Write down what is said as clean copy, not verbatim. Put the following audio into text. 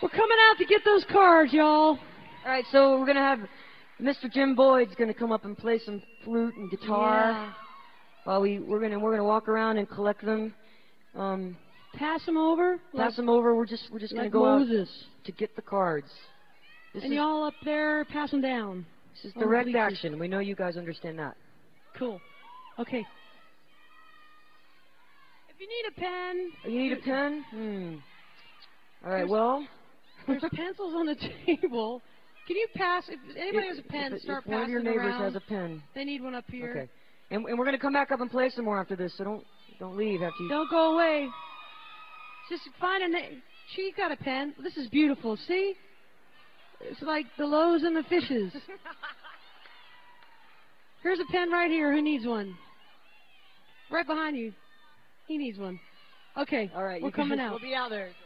We're coming out to get those cards, y'all. All right, so we're gonna have Mr. Jim Boyd's gonna come up and play some flute and guitar. Yeah. While we're gonna walk around and collect them. Pass them over. Pass them over. We're just like gonna go Moses. out to get the cards. And y'all up there, pass them down. This is direct action. We know you guys understand that. Cool. Okay. If you need a pen. Oh, you need a pen? All right. Well. There's pencils on the table. Can you pass? If anybody has a pen, start passing it around. If one of your neighbors has a pen. They need one up here. Okay. And we're gonna come back up and play some more after this. So don't leave after you. Don't go away. Just find a name. She got a pen. This is beautiful. See? It's like the loaves and the fishes. Here's a pen right here. Who needs one? Right behind you. He needs one. Okay. All right. We're coming out. We'll be out there.